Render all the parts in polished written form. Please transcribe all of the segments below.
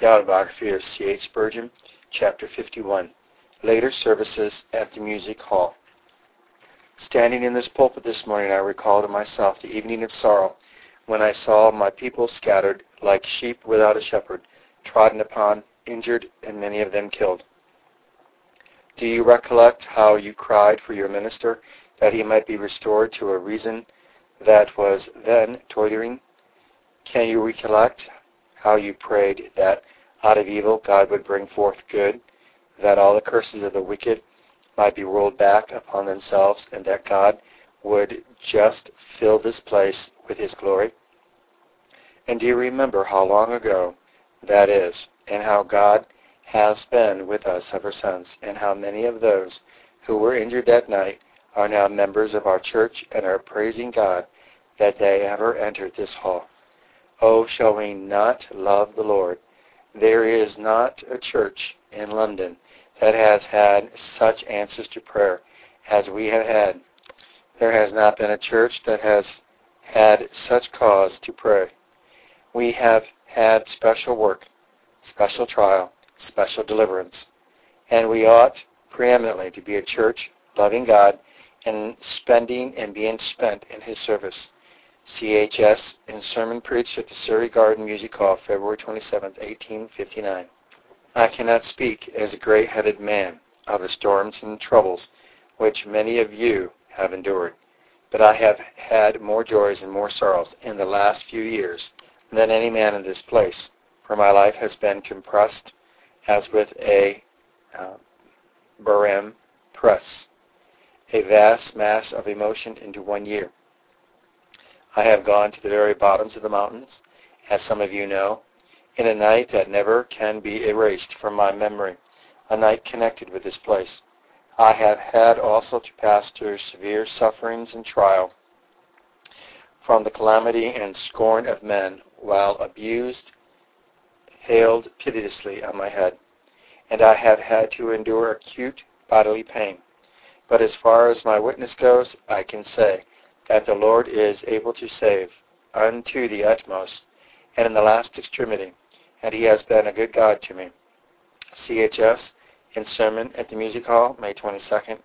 The Autobiography of C.H. Spurgeon, Chapter 51. Later Services at the Music Hall. Standing in this pulpit this morning, I recall to myself the evening of sorrow when I saw my people scattered like sheep without a shepherd, trodden upon, injured, and many of them killed. Do you recollect how you cried for your minister that he might be restored to a reason that was then tottering? Can you recollect how you prayed that out of evil God would bring forth good, that all the curses of the wicked might be rolled back upon themselves, and that God would just fill this place with His glory? And do you remember how long ago that is, and how God has been with us ever since, and how many of those who were injured that night are now members of our church and are praising God that they ever entered this hall? Oh, shall we not love the Lord? There is not a church in London that has had such answers to prayer as we have had. There has not been a church that has had such cause to pray. We have had special work, special trial, special deliverance, and we ought preeminently to be a church loving God and spending and being spent in His service. C.H.S. in sermon preached at the Surrey Garden Music Hall, February 27, 1859. I cannot speak as a gray-headed man of the storms and troubles which many of you have endured, but I have had more joys and more sorrows in the last few years than any man in this place, for my life has been compressed as with a Barham press, a vast mass of emotion into 1 year. I have gone to the very bottoms of the mountains, as some of you know, in a night that never can be erased from my memory, a night connected with this place. I have had also to pass through severe sufferings and trial from the calamity and scorn of men, while abused hailed pitilessly on my head, and I have had to endure acute bodily pain. But as far as my witness goes, I can say that the Lord is able to save unto the utmost and in the last extremity, and He has been a good God to me. C.H.S. in sermon at the Music Hall, May 22nd,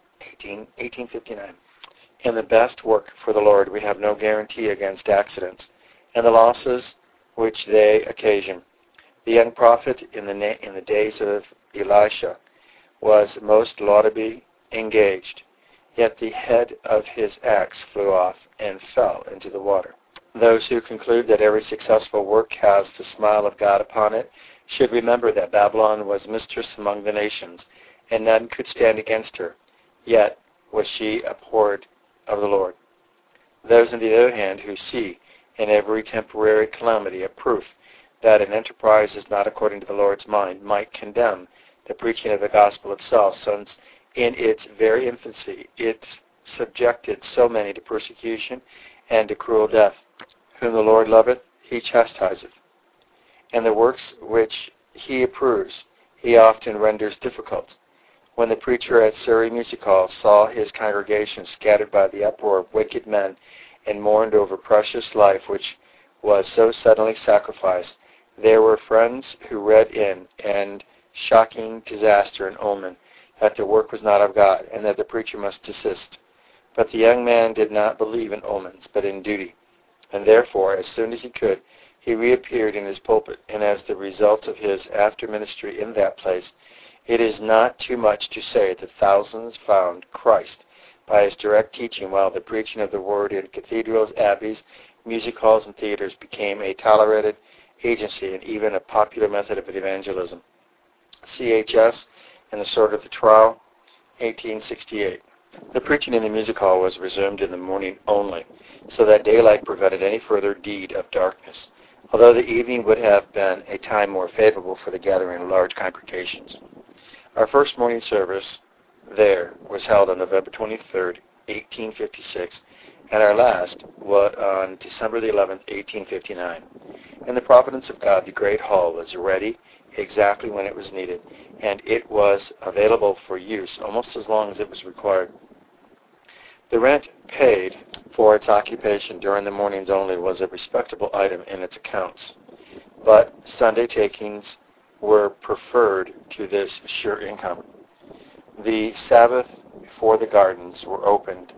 1859. In the best work for the Lord we have no guarantee against accidents and the losses which they occasion. The young prophet in the days of Elisha was most laudably engaged, yet the head of his axe flew off and fell into the water. Those who conclude that every successful work has the smile of God upon it should remember that Babylon was mistress among the nations, and none could stand against her, yet was she abhorred of the Lord. Those, on the other hand, who see in every temporary calamity a proof that an enterprise is not according to the Lord's mind, might condemn the preaching of the gospel itself, since in its very infancy it subjected so many to persecution and to cruel death. Whom the Lord loveth, He chastiseth, and the works which He approves He often renders difficult. When the preacher at Surrey Music Hall saw his congregation scattered by the uproar of wicked men and mourned over precious life which was so suddenly sacrificed, there were friends who read in and shocking disaster and omen that the work was not of God, and that the preacher must desist. But the young man did not believe in omens, but in duty, and therefore, as soon as he could, he reappeared in his pulpit, and as the result of his after-ministry in that place, it is not too much to say that thousands found Christ by his direct teaching, while the preaching of the Word in cathedrals, abbeys, music halls, and theaters became a tolerated agency and even a popular method of evangelism. C.H.S. in the Sword of the Trial, 1868. The preaching in the music hall was resumed in the morning only, so that daylight prevented any further deed of darkness, although the evening would have been a time more favorable for the gathering of large congregations. Our first morning service there was held on November 23rd, 1856, and our last was on December the 11th, 1859. In the providence of God, the great hall was ready exactly when it was needed, and it was available for use almost as long as it was required. The rent paid for its occupation during the mornings only was a respectable item in its accounts, but Sunday takings were preferred to this sure income. The Sabbath before the gardens were opened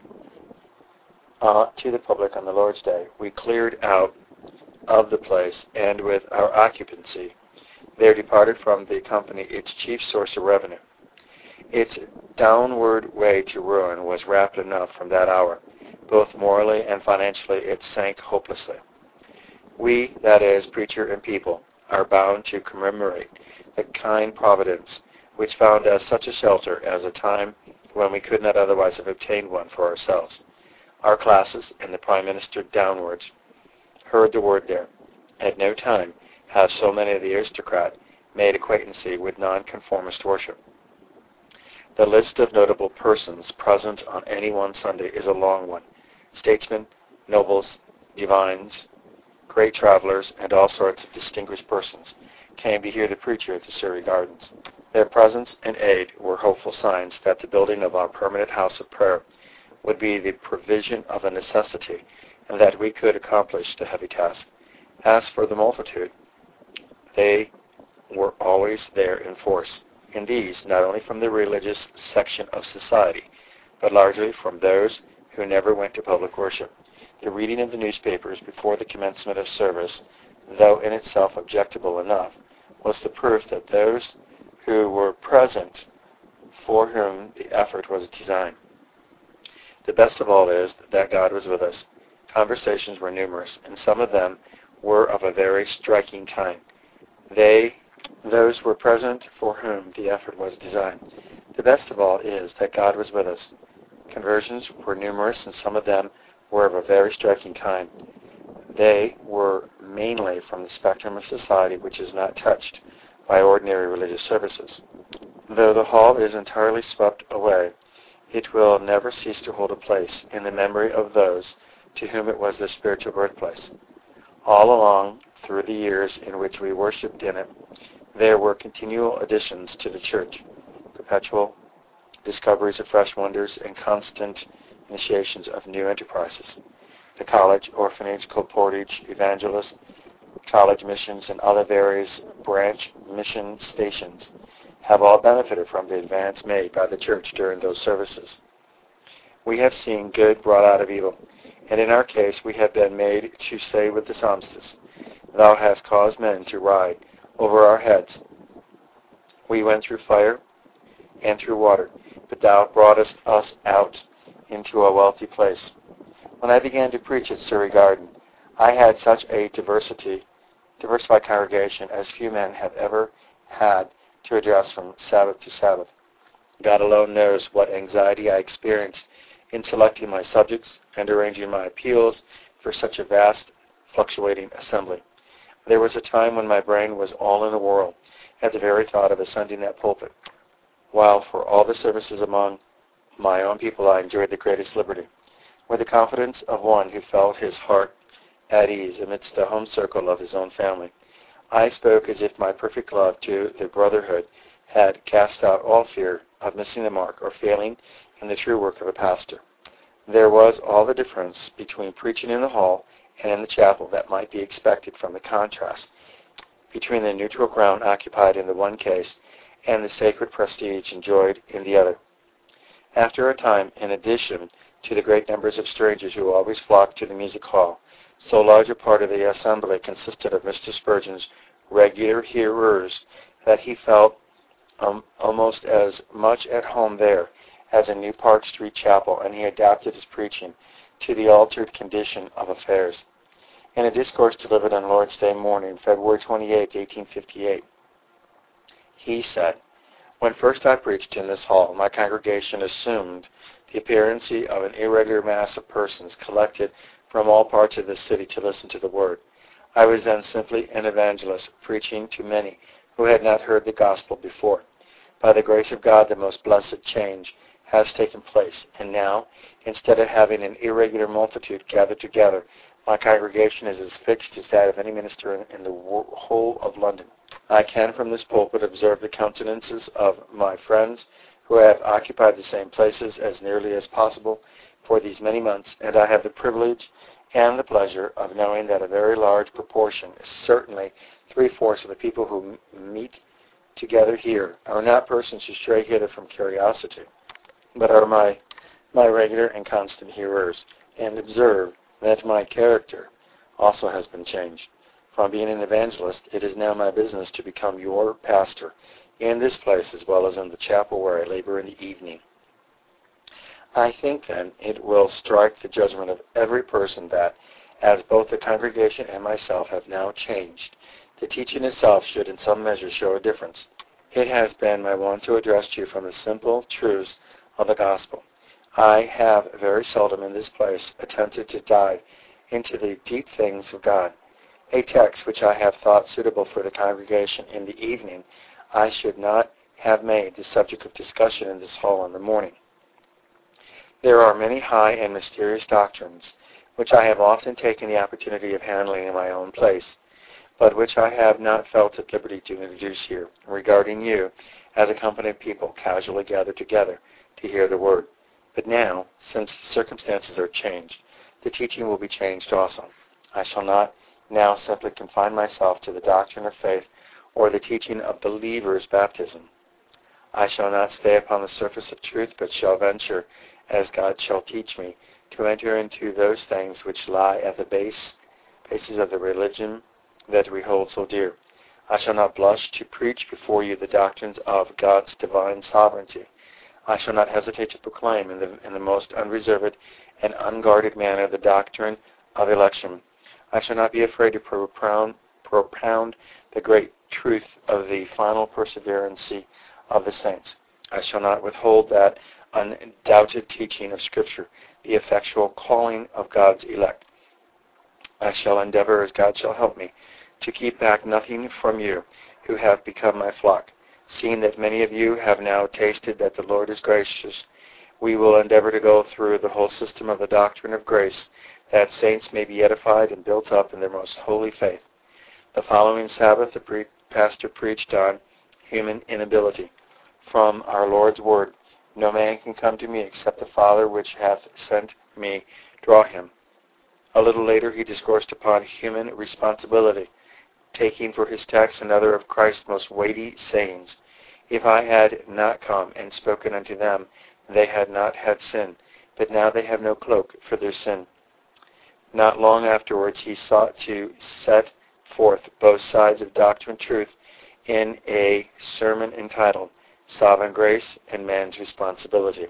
to the public on the Lord's Day, we cleared out of the place, and with our occupancy, there departed from the company its chief source of revenue. Its downward way to ruin was rapid enough from that hour. Both morally and financially it sank hopelessly. We, that is, preacher and people, are bound to commemorate the kind providence which found us such a shelter as a time when we could not otherwise have obtained one for ourselves. Our classes, and the Prime Minister downwards, heard the word there. At no time have so many of the aristocrat made acquaintancy with nonconformist worship. The list of notable persons present on any one Sunday is a long one. Statesmen, nobles, divines, great travelers, and all sorts of distinguished persons came to hear the preacher at the Surrey Gardens. Their presence and aid were hopeful signs that the building of our permanent house of prayer would be the provision of a necessity, and that we could accomplish the heavy task. As for the multitude, they were always there in force. In these, not only from the religious section of society, but largely from those who never went to public worship. The reading of the newspapers before the commencement of service, though in itself objectable enough, was the proof that those who were present for whom the effort was designed. The best of all is that God was with us. Conversations were numerous, and some of them were of a very striking kind. Those were present for whom the effort was designed. The best of all is that God was with us. Conversions were numerous, and some of them were of a very striking kind. They were mainly from the spectrum of society which is not touched by ordinary religious services. Though the hall is entirely swept away, it will never cease to hold a place in the memory of those to whom it was their spiritual birthplace. All along through the years in which we worshipped in it, there were continual additions to the church, perpetual discoveries of fresh wonders, and constant initiations of new enterprises. The college, orphanage, colportage, evangelist, college missions, and other various branch mission stations have all benefited from the advance made by the church during those services. We have seen good brought out of evil, and in our case we have been made to say with the psalmist, "Thou hast caused men to ride over our heads. We went through fire and through water, but thou broughtest us out into a wealthy place." When I began to preach at Surrey Garden, I had such a diversified congregation as few men have ever had to address from Sabbath to Sabbath. God alone knows what anxiety I experienced in selecting my subjects and arranging my appeals for such a vast, fluctuating assembly. There was a time when my brain was all in a whirl at the very thought of ascending that pulpit, while for all the services among my own people I enjoyed the greatest liberty. With the confidence of one who felt his heart at ease amidst the home circle of his own family, I spoke as if my perfect love to the brotherhood had cast out all fear of missing the mark or failing in the true work of a pastor. There was all the difference between preaching in the hall and in the chapel that might be expected from the contrast between the neutral ground occupied in the one case and the sacred prestige enjoyed in the other. After a time, in addition to the great numbers of strangers who always flocked to the music hall, so large a part of the assembly consisted of Mr. Spurgeon's regular hearers that he felt almost as much at home there as in New Park Street Chapel, and he adapted his preaching to the altered condition of affairs. In a discourse delivered on Lord's Day morning, February 28, 1858, he said, "When first I preached in this hall, my congregation assumed the appearance of an irregular mass of persons collected from all parts of the city to listen to the word. I was then simply an evangelist, preaching to many who had not heard the gospel before. By the grace of God, the most blessed change has taken place, and now, instead of having an irregular multitude gathered together, my congregation is as fixed as that of any minister in the whole of London. I can from this pulpit observe the countenances of my friends who have occupied the same places as nearly as possible for these many months, and I have the privilege and the pleasure of knowing that a very large proportion, certainly 3/4 of the people who meet together here are not persons who stray hither from curiosity, but are my regular and constant hearers, and observe that my character also has been changed. From being an evangelist, it is now my business to become your pastor in this place as well as in the chapel where I labor in the evening. I think, then, it will strike the judgment of every person that, as both the congregation and myself have now changed, the teaching itself should in some measure show a difference. It has been my wont to address you from the simple truths of the gospel. I have very seldom in this place attempted to dive into the deep things of God. A text which I have thought suitable for the congregation in the evening, I should not have made the subject of discussion in this hall in the morning. There are many high and mysterious doctrines which I have often taken the opportunity of handling in my own place, but which I have not felt at liberty to introduce here, regarding you as a company of people casually gathered together to hear the word. But now, since the circumstances are changed, the teaching will be changed also. I shall not now simply confine myself to the doctrine of faith or the teaching of believers' baptism. I shall not stay upon the surface of truth, but shall venture, as God shall teach me, to enter into those things which lie at the bases of the religion that we hold so dear. I shall not blush to preach before you the doctrines of God's divine sovereignty. I shall not hesitate to proclaim in the most unreserved and unguarded manner the doctrine of election. I shall not be afraid to propound the great truth of the final perseverancy of the saints. I shall not withhold that undoubted teaching of Scripture, the effectual calling of God's elect. I shall endeavor, as God shall help me, to keep back nothing from you who have become my flock. Seeing that many of you have now tasted that the Lord is gracious, we will endeavor to go through the whole system of the doctrine of grace, that saints may be edified and built up in their most holy faith. The following Sabbath, the pastor preached on human inability. From our Lord's word, no man can come to me except the Father which hath sent me draw him. A little later he discoursed upon human responsibility, taking for his text another of Christ's most weighty sayings. If I had not come and spoken unto them, they had not had sin, but now they have no cloak for their sin. Not long afterwards he sought to set forth both sides of doctrine and truth in a sermon entitled Sovereign Grace and Man's Responsibility,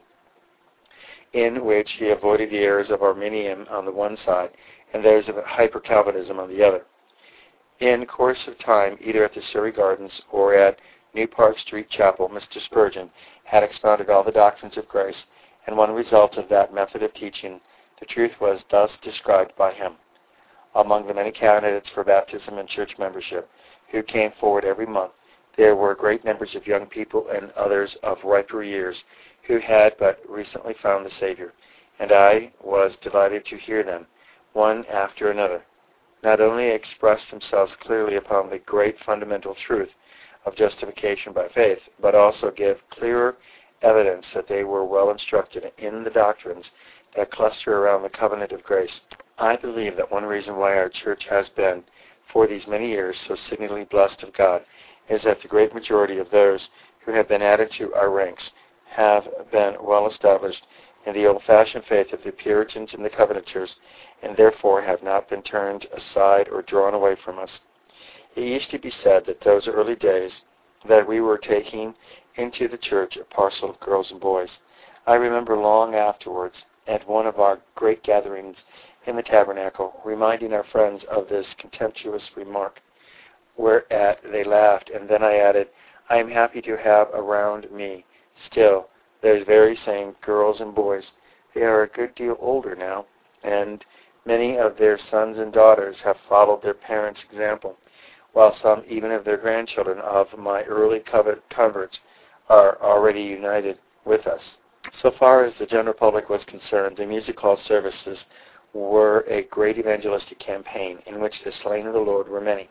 in which he avoided the errors of Arminian on the one side and those of hyper-Calvinism on the other. In course of time, either at the Surrey Gardens or at New Park Street Chapel, Mr. Spurgeon had expounded all the doctrines of grace, and one result of that method of teaching, the truth was thus described by him. Among the many candidates for baptism and church membership who came forward every month, there were great numbers of young people and others of riper years who had but recently found the Savior, and I was delighted to hear them, one after another, not only express themselves clearly upon the great fundamental truth of justification by faith, but also give clearer evidence that they were well instructed in the doctrines that cluster around the covenant of grace. I believe that one reason why our church has been, for these many years, so signally blessed of God, is that the great majority of those who have been added to our ranks have been well established in the old-fashioned faith of the Puritans and the Covenanters, and therefore have not been turned aside or drawn away from us. It used to be said that those early days that we were taking into the church a parcel of girls and boys. I remember long afterwards, at one of our great gatherings in the tabernacle, reminding our friends of this contemptuous remark, whereat they laughed, and then I added, I am happy to have around me still those very same girls and boys. They are a good deal older now, and many of their sons and daughters have followed their parents' example, while some even of their grandchildren of my early converts are already united with us. So far as the general public was concerned, the music hall services were a great evangelistic campaign in which the slain of the Lord were many.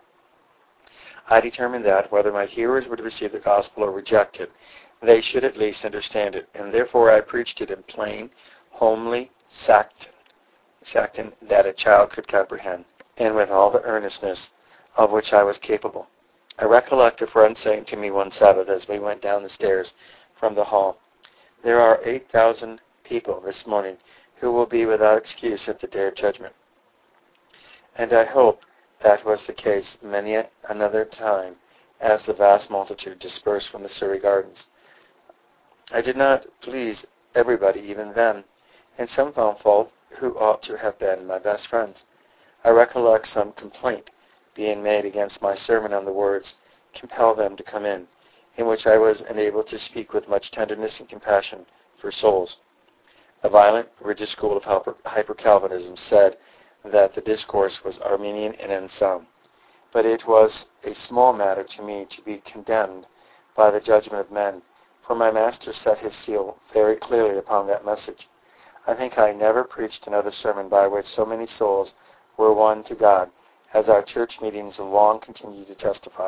I determined that, whether my hearers would receive the gospel or reject it, they should at least understand it, and therefore I preached it in plain, homely Saxon that a child could comprehend, and with all the earnestness of which I was capable. I recollect a friend saying to me one Sabbath as we went down the stairs from the hall, "There are 8,000 people this morning who will be without excuse at the day of judgment." And I hope that was the case many another time as the vast multitude dispersed from the Surrey Gardens. I did not please everybody even then, and some found fault who ought to have been my best friends. I recollect some complaint being made against my sermon on the words, "Compel them to come in," in which I was enabled to speak with much tenderness and compassion for souls. A violent, rigid school of hyper-Calvinism said that the discourse was Arminian and unsound, but it was a small matter to me to be condemned by the judgment of men, for my Master set his seal very clearly upon that message. I think I never preached another sermon by which so many souls were won to God, as our church meetings long continue to testify.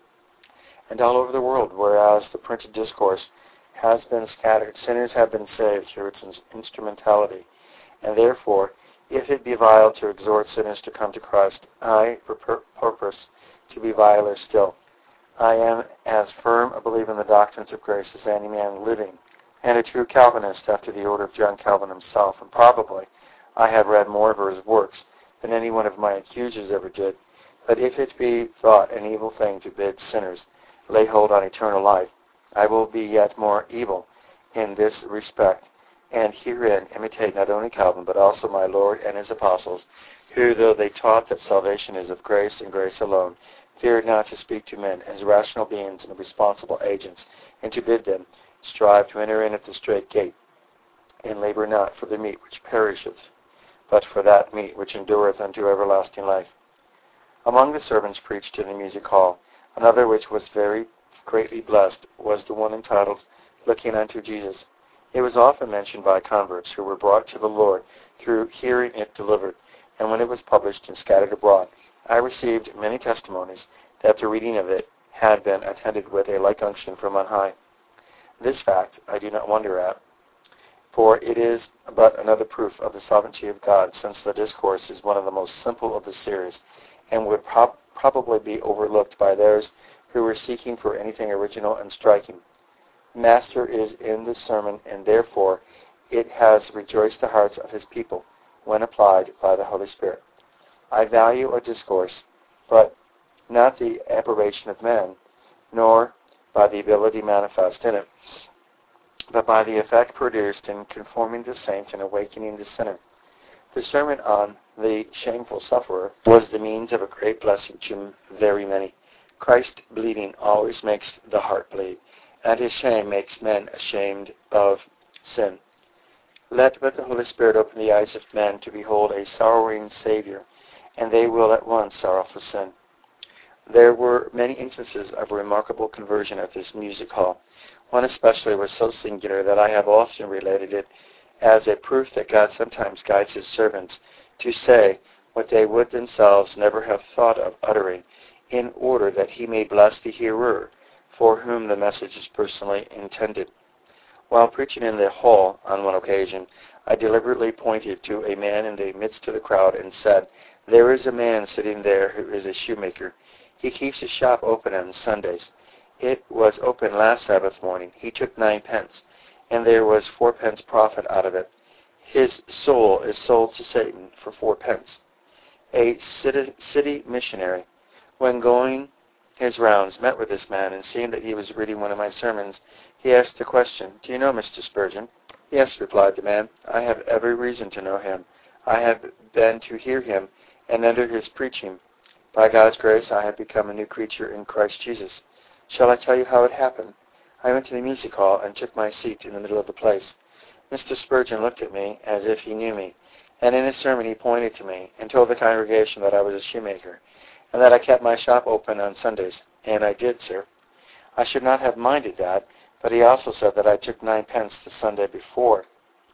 And all over the world, whereas the printed discourse has been scattered, sinners have been saved through its instrumentality, and therefore, if it be vile to exhort sinners to come to Christ, I purpose to be viler still. I am as firm a believer in the doctrines of grace as any man living, and a true Calvinist after the order of John Calvin himself, and probably I have read more of his works than any one of my accusers ever did. But if it be thought an evil thing to bid sinners lay hold on eternal life, I will be yet more evil in this respect, and herein imitate not only Calvin, but also my Lord and his apostles, who, though they taught that salvation is of grace and grace alone, feared not to speak to men as rational beings and responsible agents, and to bid them strive to enter in at the strait gate, and labor not for the meat which perisheth, but for that meat which endureth unto everlasting life. Among the sermons preached in the music hall, another which was very greatly blessed was the one entitled, "Looking unto Jesus." It was often mentioned by converts who were brought to the Lord through hearing it delivered, and when it was published and scattered abroad, I received many testimonies that the reading of it had been attended with a like unction from on high. This fact I do not wonder at, for it is but another proof of the sovereignty of God, since the discourse is one of the most simple of the series, and would probably be overlooked by those who were seeking for anything original and striking. The Master is in this sermon, and therefore it has rejoiced the hearts of his people when applied by the Holy Spirit. I value a discourse, but not the approbation of men, nor by the ability manifest in it, but by the effect produced in conforming the saint and awakening the sinner. The sermon on the shameful sufferer was the means of a great blessing to very many. Christ bleeding always makes the heart bleed, and his shame makes men ashamed of sin. Let but the Holy Spirit open the eyes of men to behold a sorrowing Savior, and they will at once sorrow for sin. There were many instances of remarkable conversion at this music hall. One especially was so singular that I have often related it as a proof that God sometimes guides his servants to say what they would themselves never have thought of uttering, in order that he may bless the hearer, for whom the message is personally intended. While preaching in the hall on one occasion, I deliberately pointed to a man in the midst of the crowd and said, "There is a man sitting there who is a shoemaker. He keeps his shop open on Sundays. It was open last Sabbath morning. He took 9 pence, and there was 4 pence profit out of it. His soul is sold to Satan for 4 pence. A city missionary, when going his rounds, met with this man, and seeing that he was reading one of my sermons, he asked the question, "Do you know Mr. Spurgeon?" "Yes," replied the man, "I have every reason to know him. I have been to hear him and under his preaching. By God's grace, I have become a new creature in Christ Jesus. Shall I tell you how it happened? I went to the music hall and took my seat in the middle of the place. Mr. Spurgeon looked at me as if he knew me, and in his sermon he pointed to me and told the congregation that I was a shoemaker, and that I kept my shop open on Sundays. And I did, sir. I should not have minded that, but he also said that I took 9 pence the Sunday before,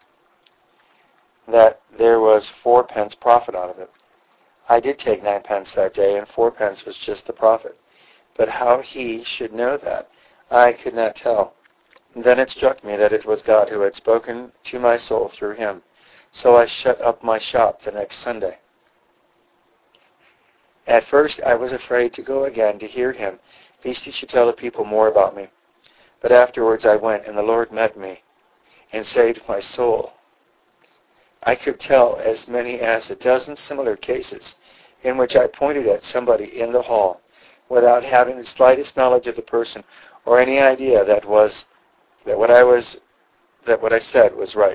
that there was 4 pence profit out of it. I did take 9 pence that day, and 4 pence was just the profit. But how he should know that, I could not tell. Then it struck me that it was God who had spoken to my soul through him. So I shut up my shop the next Sunday. At first I was afraid to go again to hear him, lest he should tell the people more about me. But afterwards I went, and the Lord met me and saved my soul. I could tell as many as a dozen similar cases in which I pointed at somebody in the hall without having the slightest knowledge of the person or any idea that what I said was right,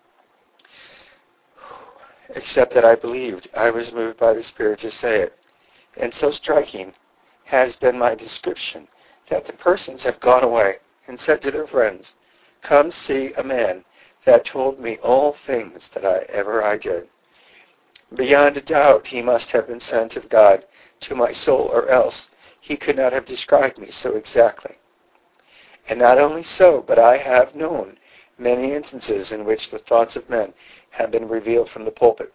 except that I believed I was moved by the Spirit to say it. And so striking has been my description that the persons have gone away and said to their friends, "Come see a man that told me all things that I did. Beyond a doubt he must have been sent of God to my soul, or else he could not have described me so exactly." And not only so, but I have known many instances in which the thoughts of men have been revealed from the pulpit.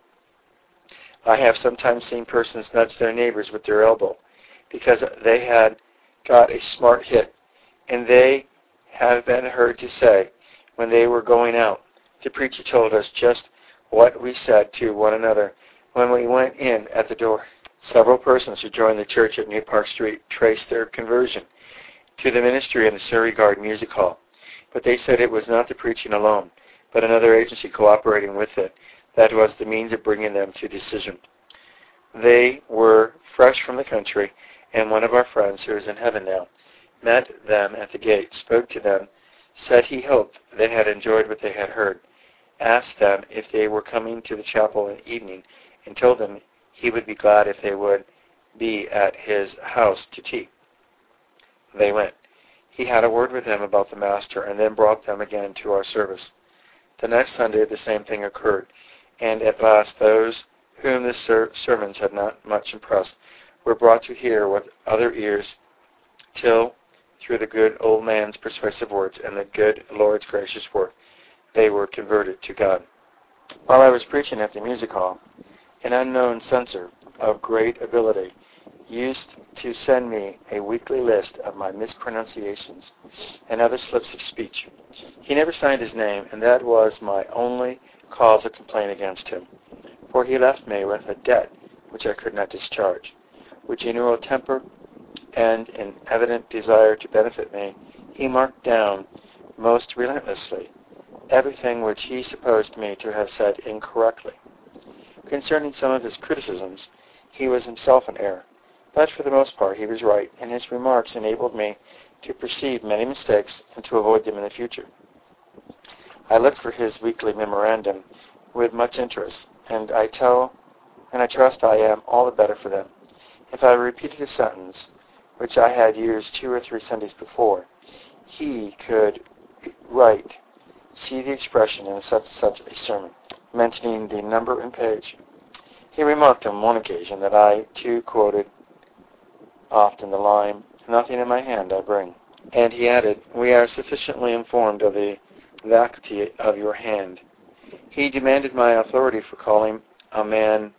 I have sometimes seen persons nudge their neighbors with their elbow because they had got a smart hit, and they have been heard to say, when they were going out, "The preacher told us just what we said to one another when we went in at the door." Several persons who joined the church at New Park Street traced their conversion to the ministry in the Surrey Garden Music Hall, but they said it was not the preaching alone, but another agency cooperating with it that was the means of bringing them to decision. They were fresh from the country, and one of our friends, who is in heaven now, met them at the gate, spoke to them, said he hoped they had enjoyed what they had heard, asked them if they were coming to the chapel in the evening, and told them he would be glad if they would be at his house to tea. They went. He had a word with them about the Master, and then brought them again to our service. The next Sunday the same thing occurred, and at last those whom the sermons had not much impressed were brought to hear with other ears, till, through the good old man's persuasive words and the good Lord's gracious work, they were converted to God. While I was preaching at the music hall, an unknown censor of great ability used to send me a weekly list of my mispronunciations and other slips of speech. He never signed his name, and that was my only cause of complaint against him, for he left me with a debt which I could not discharge. With genial temper and an evident desire to benefit me, he marked down most relentlessly everything which he supposed me to have said incorrectly. Concerning some of his criticisms, he was himself in error, but for the most part he was right, and his remarks enabled me to perceive many mistakes and to avoid them in the future. I looked for his weekly memorandum with much interest, and I trust I am all the better for them. If I repeated a sentence which I had used 2 or 3 Sundays before, he could write, "See the expression in such a sermon," mentioning the number and page. He remarked on one occasion that I, too, quoted often the line, "Nothing in my hand I bring." And he added, "We are sufficiently informed of the vacuity of your hand." He demanded my authority for calling a man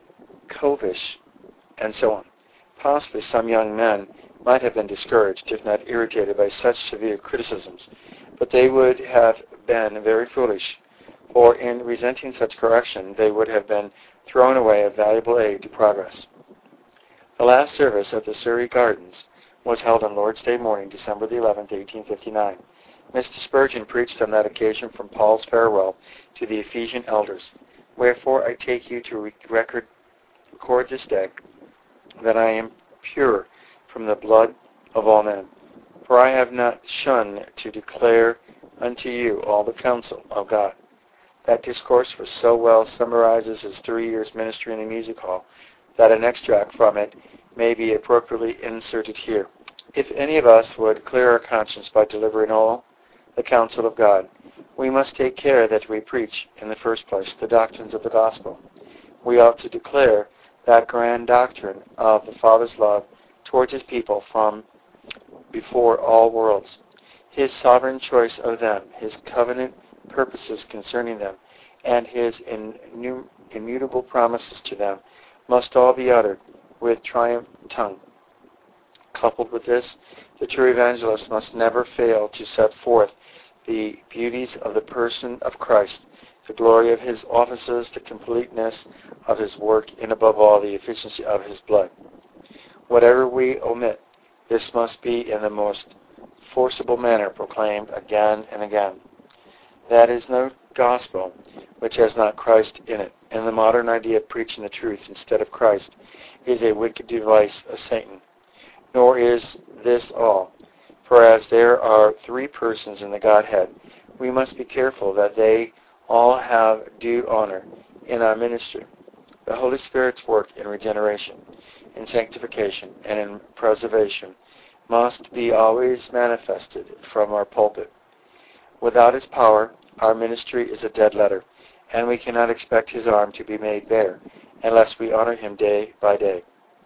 covish, and so on. Possibly some young men might have been discouraged, if not irritated, by such severe criticisms, but they would have been very foolish, for in resenting such correction they would have been thrown away a valuable aid to progress. The last service at the Surrey Gardens was held on Lord's Day morning, December the 11th, 1859. Mr. Spurgeon preached on that occasion from Paul's farewell to the Ephesian elders. Wherefore I take you to record this day that I am pure from the blood of all men. For I have not shunned to declare unto you all the counsel of God. That discourse was so well summarizes his 3 years' ministry in the music hall that an extract from it may be appropriately inserted here. If any of us would clear our conscience by delivering all the counsel of God, we must take care that we preach, in the first place, the doctrines of the gospel. We ought to declare that grand doctrine of the Father's love towards his people from before all worlds, his sovereign choice of them, his covenant purposes concerning them, and his immutable promises to them, must all be uttered with triumphant tongue. Coupled with this, the true evangelist must never fail to set forth the beauties of the person of Christ, the glory of his offices, the completeness of his work, and above all, the efficiency of his blood. Whatever we omit This must be in the most forcible manner proclaimed again and again. That is no gospel which has not Christ in it, and the modern idea of preaching the truth instead of Christ is a wicked device of Satan. Nor is this all, for as there are three persons in the Godhead, we must be careful that they all have due honor in our ministry. The Holy Spirit's work in regeneration, in sanctification, and in preservation must be always manifested from our pulpit. Without his power, our ministry is a dead letter, and we cannot expect his arm to be made bare unless we honor him day by day.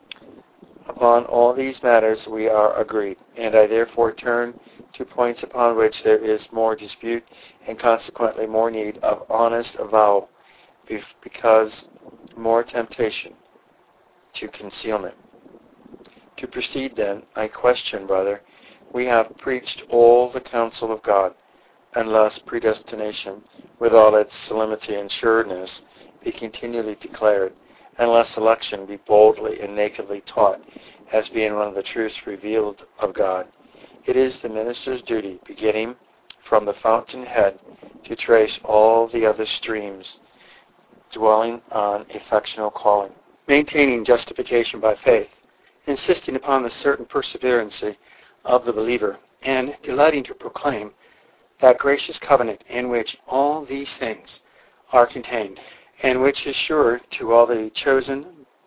Upon all these matters we are agreed, and I therefore turn to points upon which there is more dispute and consequently more need of honest avowal, because more temptation to concealment. To proceed then, I question whether we have preached all the counsel of God, unless predestination, with all its solemnity and sureness, be continually declared, unless election be boldly and nakedly taught as being one of the truths revealed of God. It is the minister's duty, beginning from the fountainhead, to trace all the other streams, dwelling on effectual calling, maintaining justification by faith, insisting upon the certain perseverancy of the believer, and delighting to proclaim that gracious covenant in which all these things are contained, and which is sure to all the chosen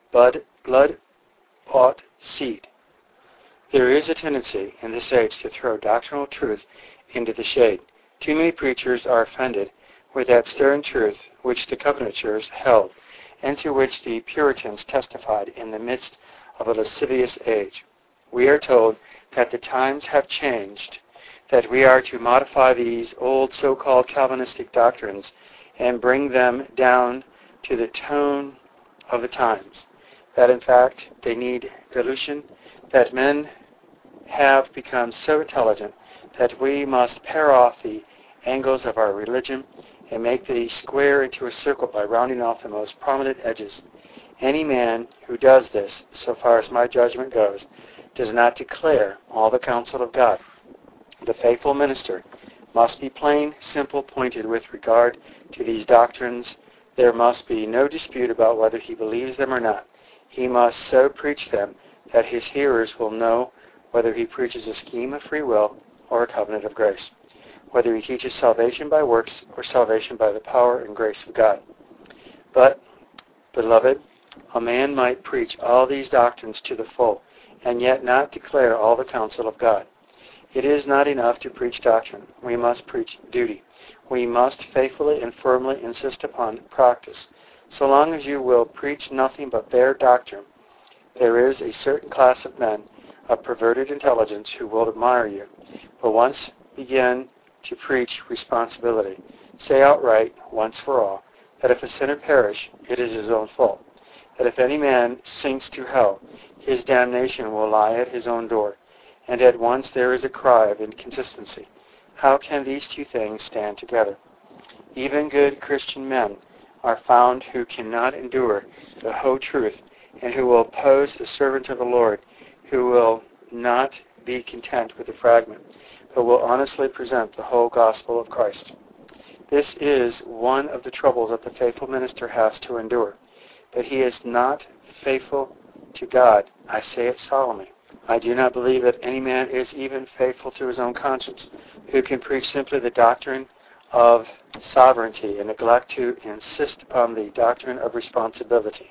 blood-bought seed. There is a tendency in this age to throw doctrinal truth into the shade. Too many preachers are offended with that stern truth which the Covenanters held, and to which the Puritans testified in the midst of a lascivious age. We are told that the times have changed, that we are to modify these old so-called Calvinistic doctrines and bring them down to the tone of the times, that in fact they need dilution, that men have become so intelligent that we must pare off the angles of our religion and make the square into a circle by rounding off the most prominent edges. Any man who does this, so far as my judgment goes, does not declare all the counsel of God. The faithful minister must be plain, simple, pointed with regard to these doctrines. There must be no dispute about whether he believes them or not. He must so preach them that his hearers will know whether he preaches a scheme of free will or a covenant of grace, whether he teaches salvation by works or salvation by the power and grace of God. But, beloved, a man might preach all these doctrines to the full, and yet not declare all the counsel of God. It is not enough to preach doctrine. We must preach duty. We must faithfully and firmly insist upon practice. So long as you will preach nothing but bare doctrine, there is a certain class of men of perverted intelligence who will admire you. But once begin to preach responsibility, say outright, once for all, that if a sinner perish, it is his own fault. That if any man sinks to hell, his damnation will lie at his own door. And at once there is a cry of inconsistency. How can these two things stand together? Even good Christian men are found who cannot endure the whole truth, and who will oppose the servant of the Lord, who will not be content with a fragment, but will honestly present the whole gospel of Christ. This is one of the troubles that the faithful minister has to endure. But he is not faithful to God. I say it solemnly. I do not believe that any man is even faithful to his own conscience, who can preach simply the doctrine of sovereignty and neglect to insist upon the doctrine of responsibility.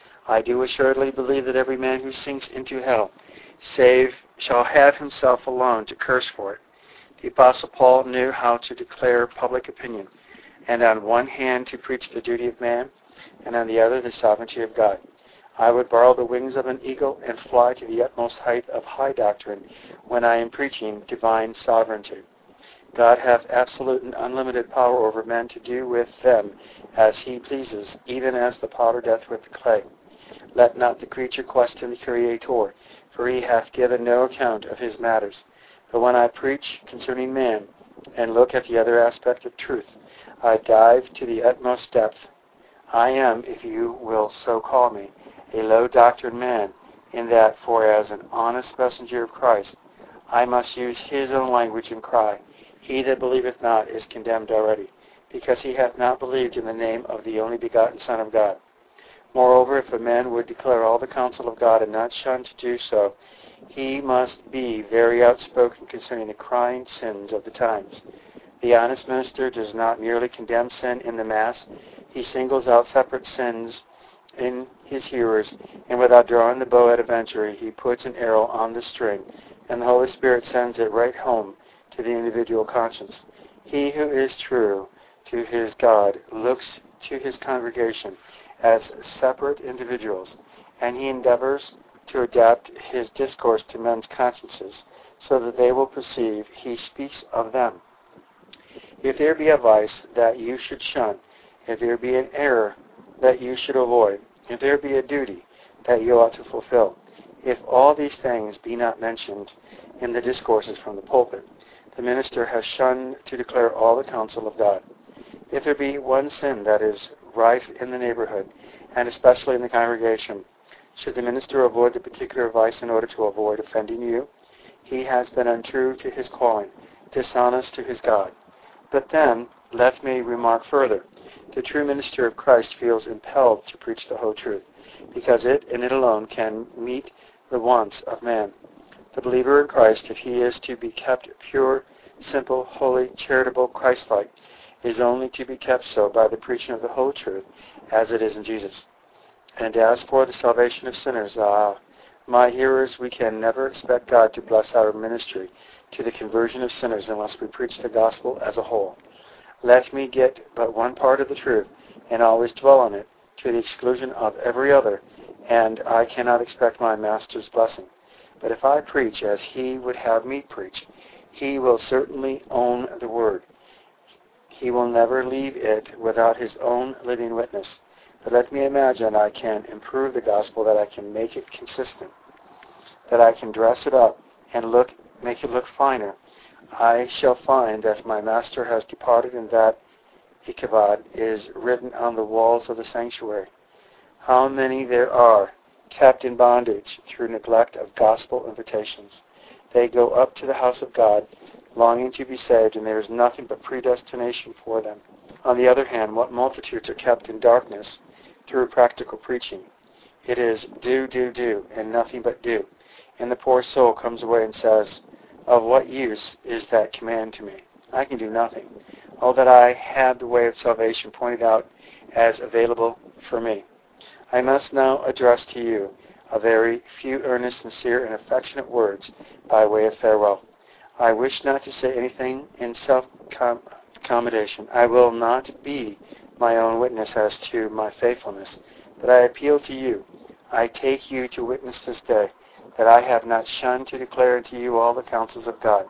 I do assuredly believe that every man who sinks into hell, save shall have himself alone to curse for it. The Apostle Paul knew how to declare public opinion, and on one hand to preach the duty of man, and on the other the sovereignty of God. I would borrow the wings of an eagle and fly to the utmost height of high doctrine when I am preaching divine sovereignty. God hath absolute and unlimited power over men to do with them as he pleases, even as the potter doth with the clay. Let not the creature question the Creator, for he hath given no account of his matters. But when I preach concerning man, and look at the other aspect of truth, I dive to the utmost depth. I am, if you will so call me, a low doctrine man, in that, for as an honest messenger of Christ, I must use his own language and cry, He that believeth not is condemned already, because he hath not believed in the name of the only begotten Son of God. Moreover, if a man would declare all the counsel of God and not shun to do so, he must be very outspoken concerning the crying sins of the times. The honest minister does not merely condemn sin in the mass, he singles out separate sins in his hearers, and without drawing the bow at a venture, he puts an arrow on the string, and the Holy Spirit sends it right home to the individual conscience. He who is true to his God looks to his congregation as separate individuals, and he endeavors to adapt his discourse to men's consciences, so that they will perceive he speaks of them. If there be a vice that you should shun, if there be an error that you should avoid, if there be a duty that you ought to fulfill, if all these things be not mentioned in the discourses from the pulpit, the minister has shunned to declare all the counsel of God. If there be one sin that is rife in the neighborhood, and especially in the congregation, should the minister avoid the particular vice in order to avoid offending you? He has been untrue to his calling, dishonest to his God. But then, let me remark further. The true minister of Christ feels impelled to preach the whole truth, because it and it alone can meet the wants of man. The believer in Christ, if he is to be kept pure, simple, holy, charitable, Christ-like, is only to be kept so by the preaching of the whole truth, as it is in Jesus. And as for the salvation of sinners, my hearers, we can never expect God to bless our ministry to the conversion of sinners unless we preach the gospel as a whole. Let me get but one part of the truth, and always dwell on it, to the exclusion of every other, and I cannot expect my Master's blessing. But if I preach as he would have me preach, he will certainly own the word. He will never leave it without his own living witness. But let me imagine I can improve the gospel, that I can make it consistent, that I can dress it up and make it look finer. I shall find that my Master has departed, and that Ichabod is written on the walls of the sanctuary. How many there are kept in bondage through neglect of gospel invitations. They go up to the house of God, longing to be saved, and there is nothing but predestination for them. On the other hand, what multitudes are kept in darkness through practical preaching? It is do, and nothing but do. And the poor soul comes away and says, of what use is that command to me? I can do nothing. Oh, that I had the way of salvation pointed out as available for me. I must now address to you a very few earnest, sincere, and affectionate words by way of farewell. I wish not to say anything in self-commendation. I will not be my own witness as to my faithfulness, but I appeal to you. I take you to witness this day that I have not shunned to declare unto you all the counsels of God.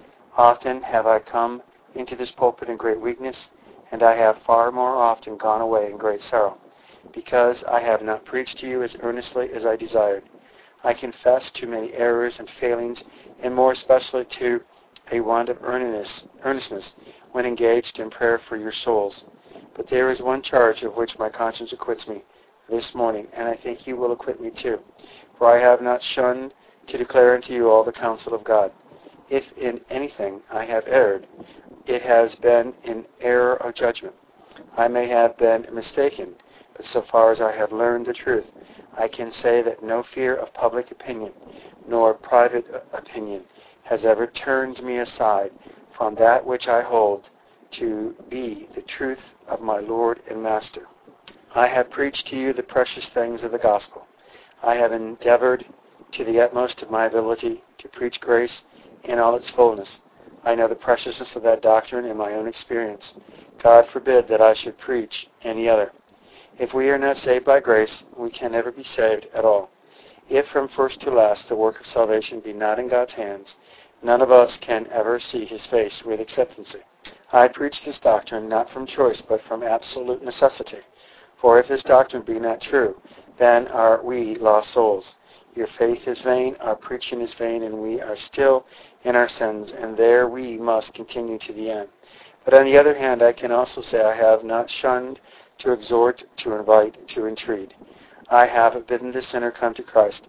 Often have I come into this pulpit in great weakness, and I have far more often gone away in great sorrow, because I have not preached to you as earnestly as I desired. I confess to many errors and failings, and more especially to a want of earnestness when engaged in prayer for your souls. But there is one charge of which my conscience acquits me this morning, and I think you will acquit me too. For I have not shunned to declare unto you all the counsel of God. If in anything I have erred, it has been in error of judgment. I may have been mistaken, but so far as I have learned the truth, I can say that no fear of public opinion, nor private opinion, has ever turned me aside from that which I hold to be the truth of my Lord and Master. I have preached to you the precious things of the gospel. I have endeavored to the utmost of my ability to preach grace in all its fullness. I know the preciousness of that doctrine in my own experience. God forbid that I should preach any other. If we are not saved by grace, we can never be saved at all. If from first to last the work of salvation be not in God's hands, none of us can ever see his face with acceptancy. I preach this doctrine not from choice, but from absolute necessity. For if this doctrine be not true, then are we lost souls. Your faith is vain, our preaching is vain, and we are still in our sins, and there we must continue to the end. But on the other hand, I can also say I have not shunned to exhort, to invite, to entreat. I have bidden the sinner come to Christ.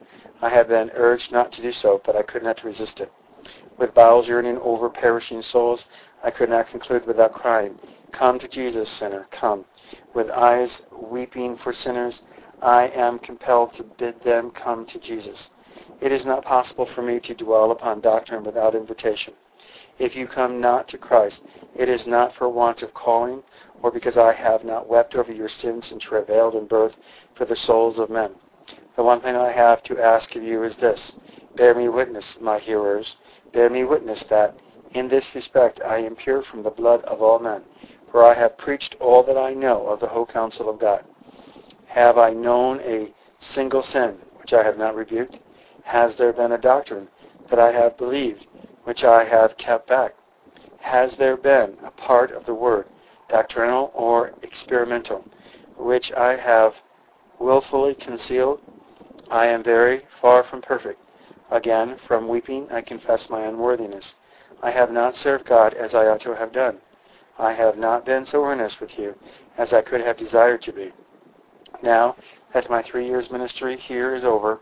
I have been urged not to do so, but I could not resist it. With bowels yearning over perishing souls, I could not conclude without crying, "Come to Jesus, sinner, come." With eyes weeping for sinners, I am compelled to bid them come to Jesus. It is not possible for me to dwell upon doctrine without invitation. If you come not to Christ, it is not for want of calling, or because I have not wept over your sins and travailed in birth for the souls of men. The one thing I have to ask of you is this: bear me witness, my hearers, bear me witness that, in this respect, I am pure from the blood of all men, for I have preached all that I know of the whole counsel of God. Have I known a single sin which I have not rebuked? Has there been a doctrine that I have believed which I have kept back? Has there been a part of the word, doctrinal or experimental, which I have willfully concealed? I am very far from perfect. Again, from weeping I confess my unworthiness. I have not served God as I ought to have done. I have not been so earnest with you as I could have desired to be. Now that my 3 years' ministry here is over,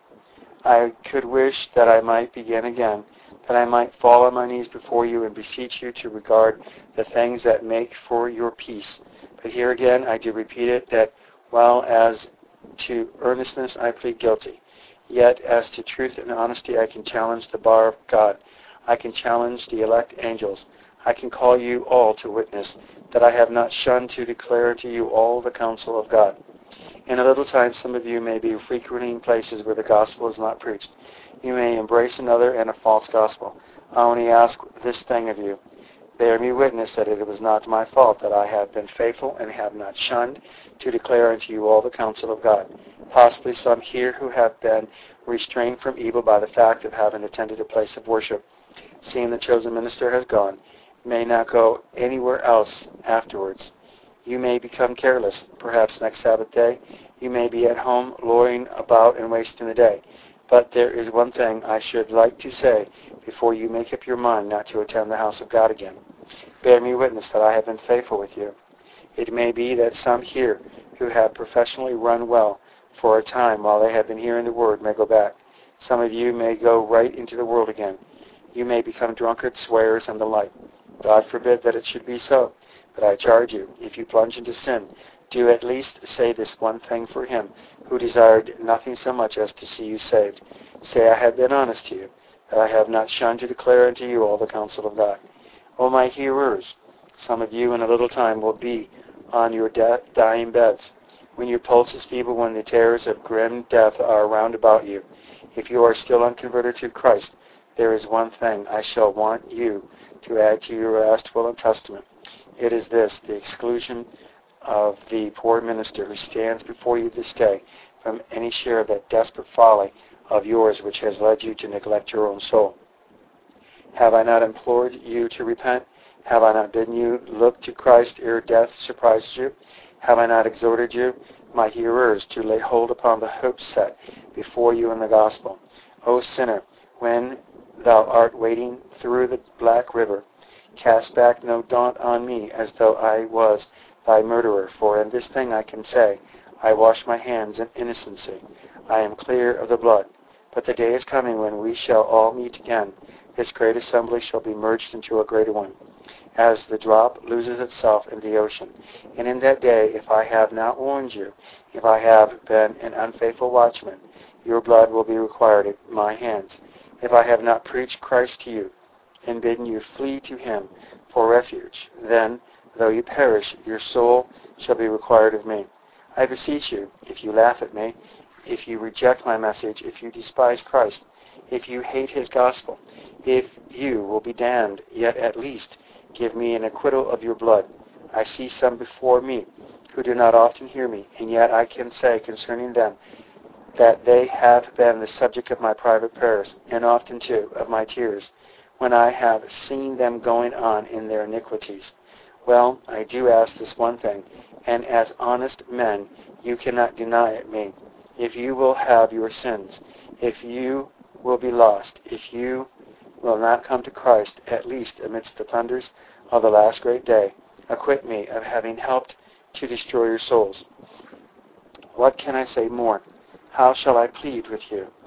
I could wish that I might begin again, that I might fall on my knees before you and beseech you to regard the things that make for your peace. But here again I do repeat it, that while as to earnestness I plead guilty, yet as to truth and honesty I can challenge the bar of God. I can challenge the elect angels. I can call you all to witness that I have not shunned to declare to you all the counsel of God. In a little time some of you may be frequenting places where the gospel is not preached. You may embrace another and a false gospel. I only ask this thing of you: bear me witness that it was not my fault that I have been faithful and have not shunned to declare unto you all the counsel of God. Possibly some here who have been restrained from evil by the fact of having attended a place of worship, seeing the chosen minister has gone, may not go anywhere else afterwards. You may become careless. Perhaps next Sabbath day you may be at home loitering about and wasting the day. But there is one thing I should like to say before you make up your mind not to attend the house of God again. Bear me witness that I have been faithful with you. It may be that some here who have professionally run well for a time while they have been hearing the word may go back. Some of you may go right into the world again. You may become drunkards, swearers, and the like. God forbid that it should be so. But I charge you, if you plunge into sin, do at least say this one thing for him who desired nothing so much as to see you saved. Say, I have been honest to you, that I have not shunned to declare unto you all the counsel of God. O my hearers, some of you in a little time will be on your dying beds, when your pulse is feeble, when the terrors of grim death are round about you. If you are still unconverted to Christ, there is one thing I shall want you to add to your last will and testament. It is this: the exclusion of the poor minister who stands before you this day from any share of that desperate folly of yours which has led you to neglect your own soul. Have I not implored you to repent? Have I not bidden you look to Christ ere death surprises you? Have I not exhorted you, my hearers, to lay hold upon the hope set before you in the gospel? O sinner, when thou art wading through the black river, cast back no daunt on me as though I was thy murderer, for in this thing I can say, I wash my hands in innocency. I am clear of the blood. But the day is coming when we shall all meet again. This great assembly shall be merged into a greater one, as the drop loses itself in the ocean. And in that day, if I have not warned you, if I have been an unfaithful watchman, your blood will be required at my hands. If I have not preached Christ to you, and bidden you flee to him for refuge, then, though you perish, your soul shall be required of me. I beseech you, if you laugh at me, if you reject my message, if you despise Christ, if you hate his gospel, if you will be damned, yet at least give me an acquittal of your blood. I see some before me who do not often hear me, and yet I can say concerning them that they have been the subject of my private prayers, and often too of my tears, when I have seen them going on in their iniquities. Well, I do ask this one thing, and as honest men you cannot deny it me. If you will have your sins, if you will be lost, if you will not come to Christ, at least amidst the thunders of the last great day, acquit me of having helped to destroy your souls. What can I say more? How shall I plead with you?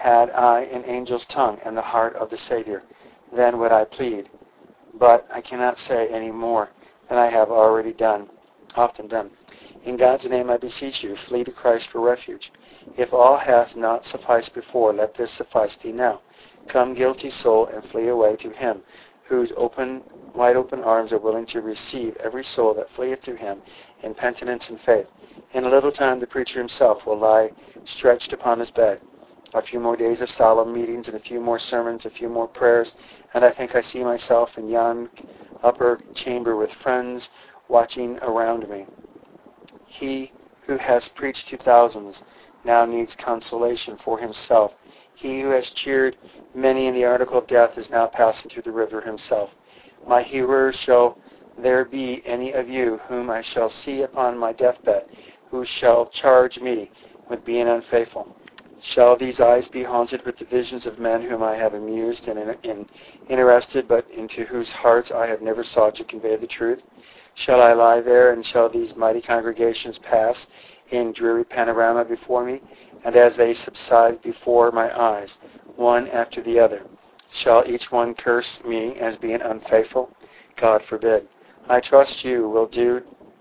Had I an angel's tongue and the heart of the Savior, then would I plead. But I cannot say any more than I have already often done. In God's name I beseech you, flee to Christ for refuge. If all hath not sufficed before, let this suffice thee now. Come, guilty soul, and flee away to him, whose wide open arms are willing to receive every soul that fleeth to him in penitence and faith. In a little time the preacher himself will lie stretched upon his bed. A few more days of solemn meetings and a few more sermons, a few more prayers, and I think I see myself in yon upper chamber with friends watching around me. He who has preached to thousands now needs consolation for himself. He who has cheered many in the article of death is now passing through the river himself. My hearers, shall there be any of you whom I shall see upon my deathbed, who shall charge me with being unfaithful? Shall these eyes be haunted with the visions of men whom I have amused and interested, but into whose hearts I have never sought to convey the truth? Shall I lie there, and shall these mighty congregations pass in dreary panorama before me? And as they subside before my eyes, one after the other, shall each one curse me as being unfaithful? God forbid. I trust you will do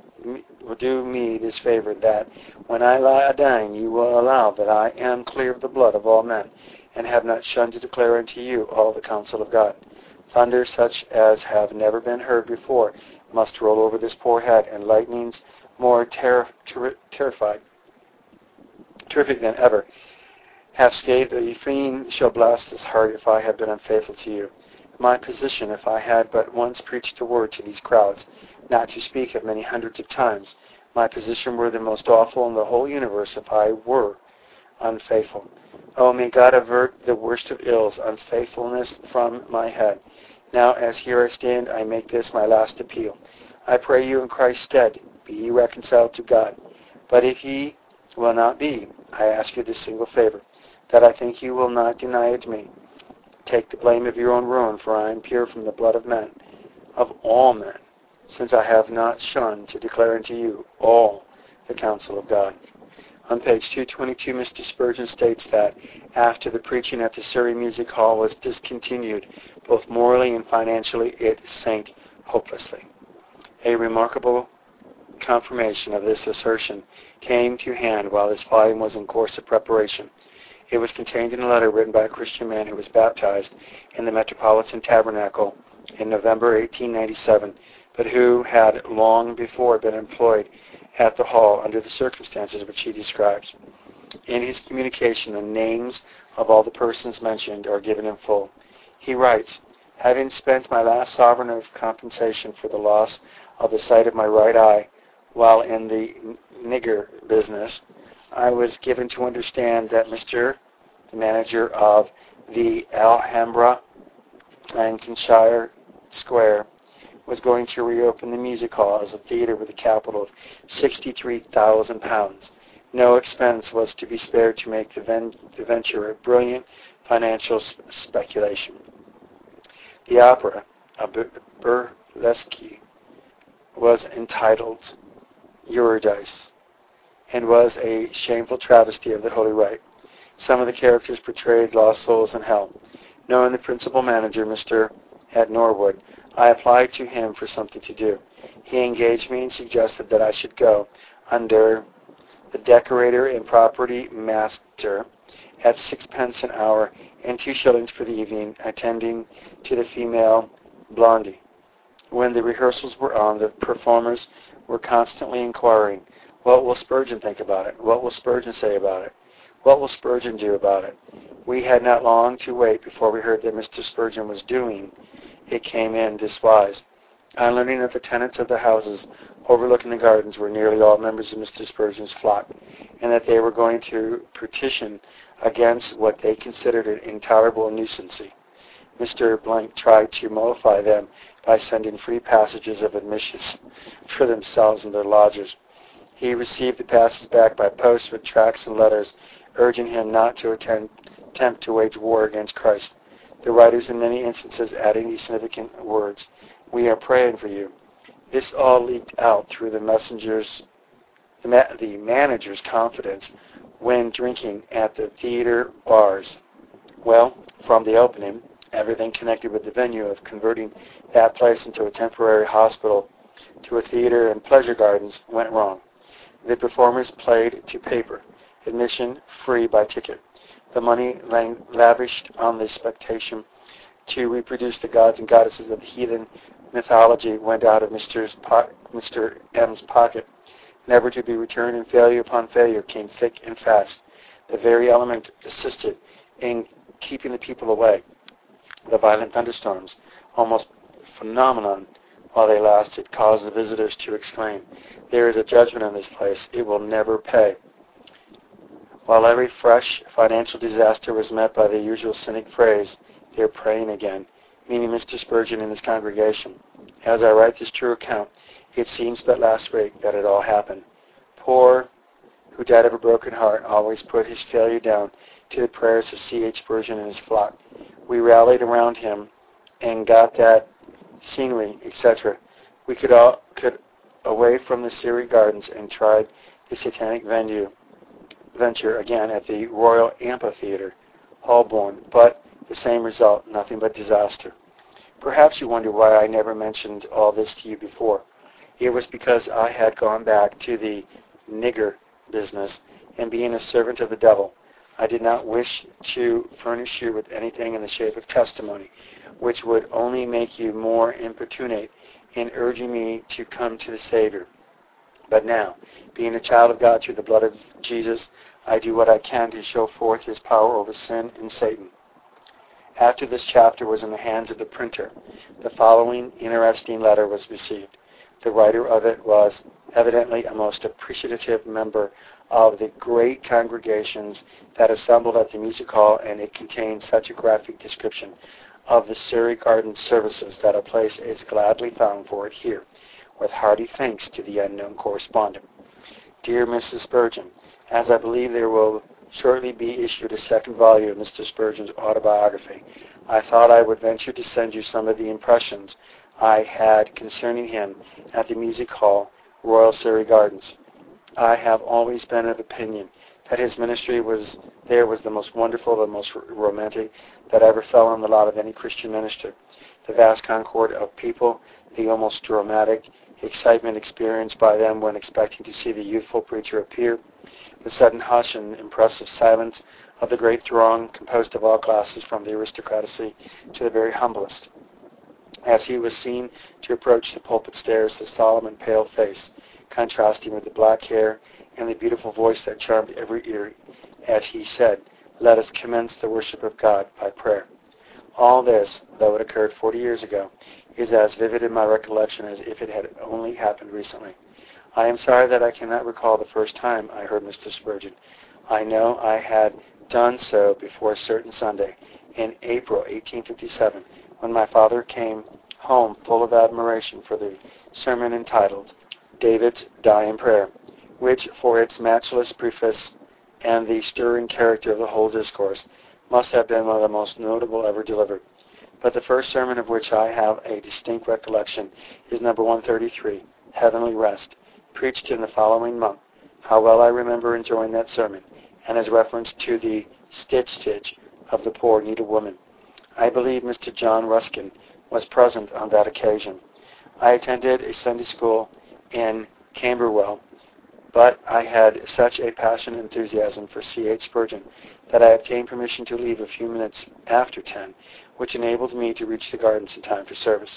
me this favor, that when I lie a-dying, you will allow that I am clear of the blood of all men, and have not shunned to declare unto you all the counsel of God. Thunder such as have never been heard before must roll over this poor head, and lightnings more terrific than ever have scathed the fiend shall blast his heart if I have been unfaithful to you. My position, if I had but once preached the word to these crowds, not to speak of many hundreds of times, my position were the most awful in the whole universe if I were unfaithful. Oh, may God avert the worst of ills, unfaithfulness, from my head. Now, as here I stand, I make this my last appeal. I pray you in Christ's stead, be ye reconciled to God. But if ye will not be, I ask you this single favor, that I think you will not deny it to me. Take the blame of your own ruin, for I am pure from the blood of men, of all men, since I have not shunned to declare unto you all the counsel of God. On page 222, Mr. Spurgeon states that after the preaching at the Surrey Music Hall was discontinued, both morally and financially, it sank hopelessly. A remarkable confirmation of this assertion came to hand while this volume was in course of preparation. It was contained in a letter written by a Christian man who was baptized in the Metropolitan Tabernacle in November 1897, but who had long before been employed at the hall under the circumstances which he describes. In his communication, the names of all the persons mentioned are given in full. He writes, "Having spent my last sovereign of compensation for the loss of the sight of my right eye while in the nigger business, I was given to understand that Mr. the manager of the Alhambra, Lancashire Square, was going to reopen the music hall as a theater with a capital of £63,000. No expense was to be spared to make the venture a brilliant financial speculation. The opera, a burlesque, was entitled Eurydice, and was a shameful travesty of the Holy Rite. Some of the characters portrayed lost souls in hell. Knowing the principal manager, Mr. at Norwood, I applied to him for something to do. He engaged me and suggested that I should go under the decorator and property master at 6 pence an hour and 2 shillings for the evening, attending to the female Blondie. When the rehearsals were on, the performers were constantly inquiring, what will Spurgeon think about it? What will Spurgeon say about it? What will Spurgeon do about it? We had not long to wait before we heard that Mr. Spurgeon was doing. It came in this wise. On learning that the tenants of the houses overlooking the gardens were nearly all members of Mr. Spurgeon's flock, and that they were going to petition against what they considered an intolerable nuisance, Mr. Blank tried to mollify them by sending free passages of admissions for themselves and their lodgers. He received the passes back by post with tracts and letters urging him not to attempt to wage war against Christ. The writers in many instances adding these significant words, "We are praying for you." This all leaked out through the manager's confidence when drinking at the theater bars. Well, from the opening, everything connected with the venue of converting that place into a temporary hospital to a theater and pleasure gardens went wrong. The performers played to paper, admission free by ticket. The money lavished on the expectation to reproduce the gods and goddesses of the heathen mythology went out of Mr. M's pocket, never to be returned, and failure upon failure came thick and fast. The very element assisted in keeping the people away. The violent thunderstorms, almost phenomenon while they lasted, caused the visitors to exclaim, "There is a judgment on this place. It will never pay." While every fresh financial disaster was met by the usual cynic phrase, "They're praying again," meaning Mr. Spurgeon and his congregation. As I write this true account, it seems but last week that it all happened. Poor, who died of a broken heart, always put his failure down to the prayers of C.H. Spurgeon and his flock. We rallied around him and got that scenery, etc. We could away from the Surrey Gardens and tried the satanic venture again at the Royal Amphitheatre, Holborn, but the same result, nothing but disaster. Perhaps you wonder why I never mentioned all this to you before. It was because I had gone back to the nigger business and being a servant of the devil. I did not wish to furnish you with anything in the shape of testimony, which would only make you more importunate in urging me to come to the Savior. But now, being a child of God through the blood of Jesus, I do what I can to show forth his power over sin and Satan. After this chapter was in the hands of the printer, the following interesting letter was received. The writer of it was evidently a most appreciative member of the great congregations that assembled at the music hall, and it contained such a graphic description of the Surrey Garden services that a place is gladly found for it here, with hearty thanks to the unknown correspondent. Dear Mrs. Spurgeon, as I believe there will shortly be issued a second volume of Mr. Spurgeon's autobiography, I thought I would venture to send you some of the impressions I had concerning him at the music hall, Royal Surrey Gardens. I have always been of opinion that his ministry was the most wonderful, the most romantic that ever fell on the lot of any Christian minister. The vast concord of people, the almost dramatic excitement experienced by them when expecting to see the youthful preacher appear, the sudden hush and impressive silence of the great throng composed of all classes from the aristocracy to the very humblest. As he was seen to approach the pulpit stairs, the solemn and pale face, contrasting with the black hair and the beautiful voice that charmed every ear, as he said, "Let us commence the worship of God by prayer." All this, though it occurred 40 years ago, is as vivid in my recollection as if it had only happened recently. I am sorry that I cannot recall the first time I heard Mr. Spurgeon. I know I had done so before a certain Sunday in April 1857, when my father came home full of admiration for the sermon entitled David's Dying Prayer, which, for its matchless preface and the stirring character of the whole discourse, must have been one of the most notable ever delivered. But the first sermon of which I have a distinct recollection is number 133, Heavenly Rest, preached in the following month. How well I remember enjoying that sermon, and his reference to the stitch of the poor needed woman. I believe Mr. John Ruskin was present on that occasion. I attended a Sunday school in Camberwell, but I had such a passionate enthusiasm for C.H. Spurgeon that I obtained permission to leave a few minutes after 10, which enabled me to reach the gardens in time for service.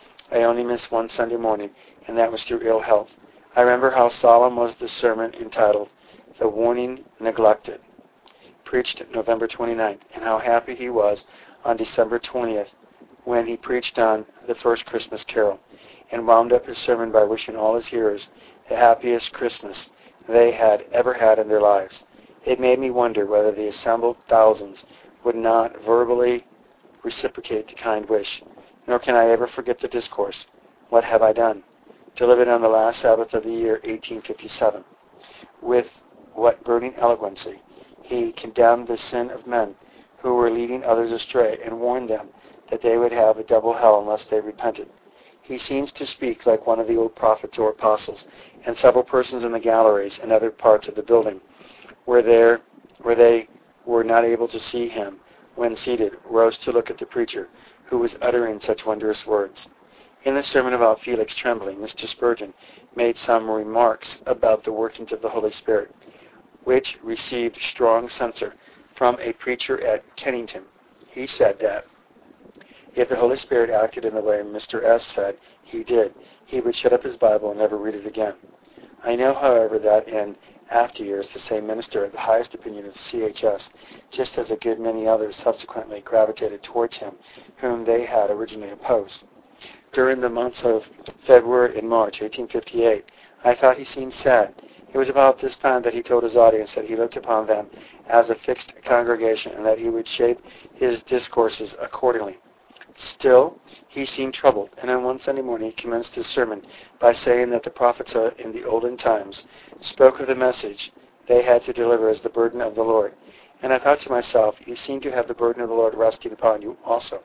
I only missed one Sunday morning, and that was through ill health. I remember how solemn was the sermon entitled The Warning Neglected, preached November 29th, and how happy he was on December 20th when he preached on the first Christmas carol, and wound up his sermon by wishing all his hearers the happiest Christmas they had ever had in their lives. It made me wonder whether the assembled thousands would not verbally reciprocate the kind wish. Nor can I ever forget the discourse, What Have I Done?, delivered on the last Sabbath of the year 1857. With what burning eloquency he condemned the sin of men who were leading others astray, and warned them that they would have a double hell unless they repented. He seems to speak like one of the old prophets or apostles, and several persons in the galleries and other parts of the building where they were not able to see him when seated, rose to look at the preacher, who was uttering such wondrous words. In the sermon about Felix Trembling, Mr. Spurgeon made some remarks about the workings of the Holy Spirit, which received strong censure from a preacher at Kennington. He said that if the Holy Spirit acted in the way Mr. S. said he did, he would shut up his Bible and never read it again. I know, however, that in after years the same minister had the highest opinion of CHS, just as a good many others subsequently gravitated towards him, whom they had originally opposed. During the months of February and March 1858, I thought he seemed sad. It was about this time that he told his audience that he looked upon them as a fixed congregation and that he would shape his discourses accordingly. Still, he seemed troubled, and on one Sunday morning he commenced his sermon by saying that the prophets in the olden times spoke of the message they had to deliver as the burden of the Lord. And I thought to myself, you seem to have the burden of the Lord resting upon you also.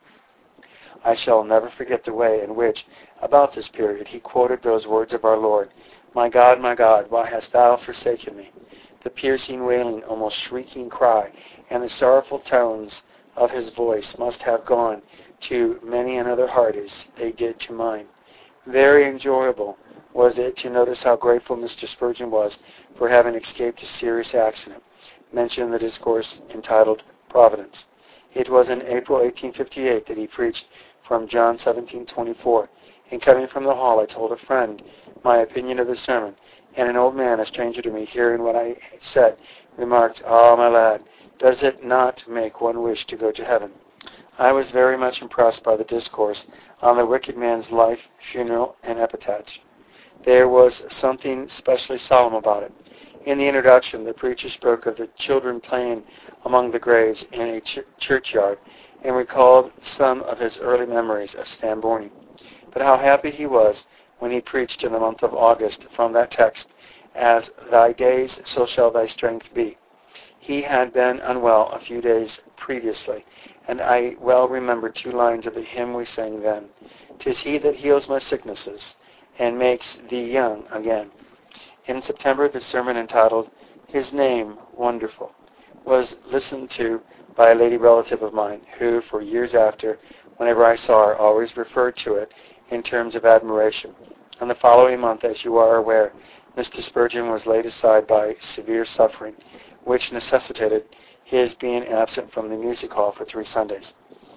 I shall never forget the way in which, about this period, he quoted those words of our Lord, my God, why hast thou forsaken me?" The piercing, wailing, almost shrieking cry, and the sorrowful tones of his voice must have gone to many another heart as they did to mine. Very enjoyable was it to notice how grateful Mr. Spurgeon was for having escaped a serious accident, mentioned in the discourse entitled Providence. It was in April 1858 that he preached from John 17:24. And coming from the hall, I told a friend my opinion of the sermon, and an old man, a stranger to me, hearing what I said, remarked, "Ah, my lad, does it not make one wish to go to heaven?" I was very much impressed by the discourse on the wicked man's life, funeral, and epitaph. There was something specially solemn about it. In the introduction, the preacher spoke of the children playing among the graves in a churchyard and recalled some of his early memories of Stambourne. But how happy he was when he preached in the month of August from that text, "As thy days, so shall thy strength be." He had been unwell a few days previously, and I well remember 2 lines of the hymn we sang then. "'Tis he that heals my sicknesses and makes thee young again." In September, the sermon entitled "His Name Wonderful" was listened to by a lady relative of mine, who, for years after, whenever I saw her, always referred to it in terms of admiration. And the following month, as you are aware, Mr. Spurgeon was laid aside by severe suffering, which necessitated his being absent from the music hall for 3 Sundays.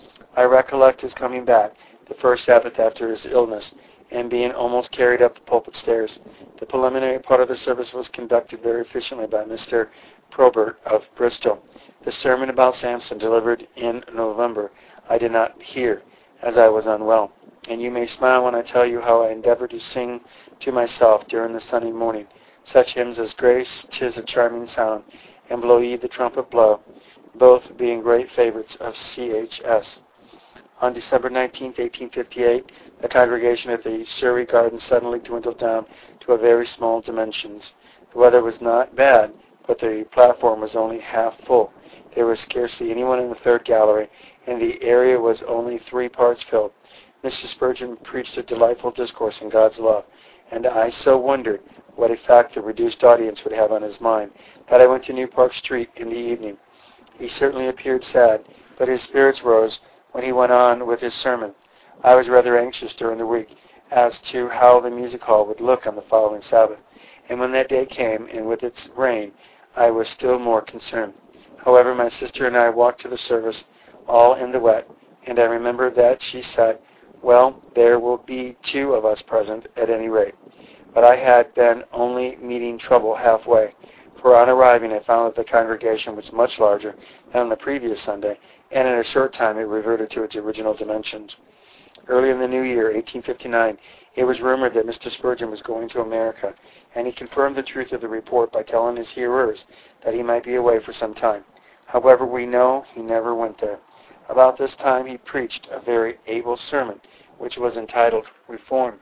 I recollect his coming back the first Sabbath after his illness and being almost carried up the pulpit stairs. The preliminary part of the service was conducted very efficiently by Mr. Probert of Bristol. The sermon about Samson, delivered in November, I did not hear, as I was unwell. And you may smile when I tell you how I endeavored to sing to myself during the Sunday morning such hymns as "Grace, 'tis a charming sound," and "Blow ye the trumpet blow," both being great favorites of CHS. On December 19, 1858, the congregation at the Surrey Garden suddenly dwindled down to a very small dimensions. The weather was not bad, but the platform was only half full. There was scarcely anyone in the third gallery, and the area was only 3 parts filled. Mr. Spurgeon preached a delightful discourse on God's love, and I so wondered what effect the reduced audience would have on his mind that I went to New Park Street in the evening. He certainly appeared sad, but his spirits rose when he went on with his sermon. I was rather anxious during the week as to how the music hall would look on the following Sabbath, and when that day came, and with its rain, I was still more concerned. However, my sister and I walked to the service all in the wet, and I remember that she said, "Well, there will be 2 of us present at any rate." But I had been only meeting trouble halfway, for on arriving I found that the congregation was much larger than on the previous Sunday, and in a short time it reverted to its original dimensions. Early in the new year, 1859, it was rumored that Mr. Spurgeon was going to America, and he confirmed the truth of the report by telling his hearers that he might be away for some time. However, we know he never went there. About this time he preached a very able sermon, which was entitled Reform,